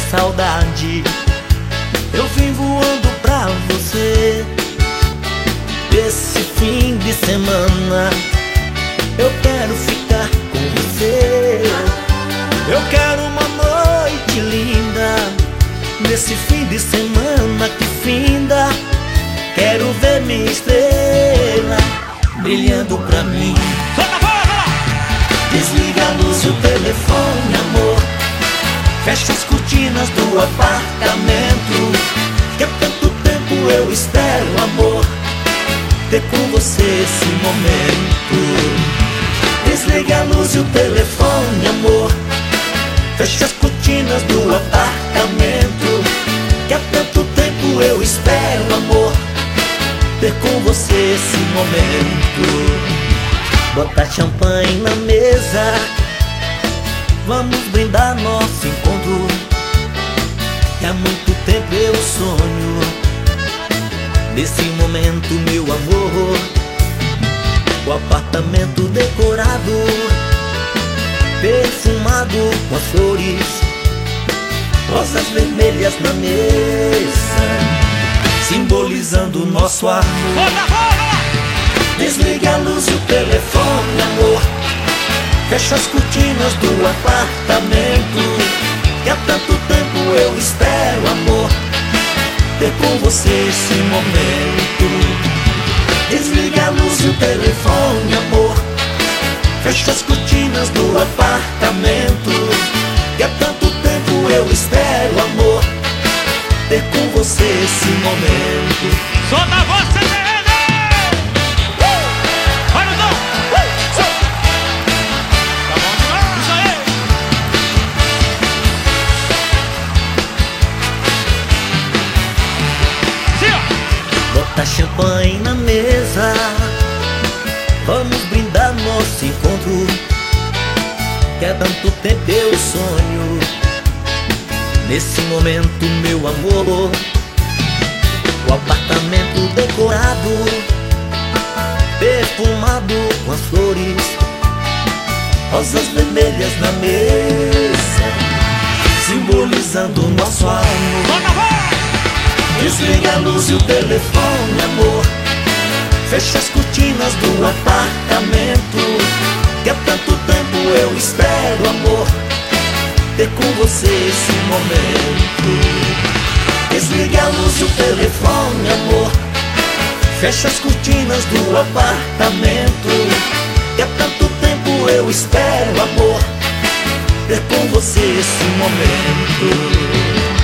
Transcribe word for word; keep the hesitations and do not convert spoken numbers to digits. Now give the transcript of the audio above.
saudade. Eu vim voando pra você. Esse fim de semana eu quero ficar com você. Eu quero uma noite linda nesse fim de semana que finda. Quero ver minha estrela brilhando pra mim. Desliga a luz e o telefone, amor. Fecha as cortinas do apartamento, que há tanto tempo eu espero, amor, ter com você esse momento. Desliga a luz e o telefone, amor. Fecha as cortinas do apartamento, que há tanto tempo eu espero, amor, ter com você esse momento. Bota champanhe na mesa, vamos brindar nosso encontro, que há muito tempo eu sonho nesse momento, meu amor. O apartamento decorado, perfumado com as flores, rosas vermelhas na mesa, simbolizando o nosso amor. Desliga a luz e o telefone, amor. Fecha as cortinas do apartamento, que há tanto tempo eu espero, amor, ter com você esse momento. Desliga a luz e o telefone, amor. Fecha as cortinas do apartamento, que há tanto tempo eu espero, amor, ter com você esse momento. Solta a voz, C T N! Bota champanhe na mesa, vamos brindar nosso encontro, que há tanto tempo eu sonho nesse momento, meu amor. O apartamento decorado, perfumado com as flores, rosas vermelhas na mesa, simbolizando o nosso amor. Desliga a luz e o telefone, amor. Fecha as cortinas do apartamento, que há tanto tempo eu espero, amor, ter com você esse momento. Desliga a luz e o telefone, amor. Fecha as cortinas do apartamento, que há tanto tempo eu espero, amor, ter com você esse momento.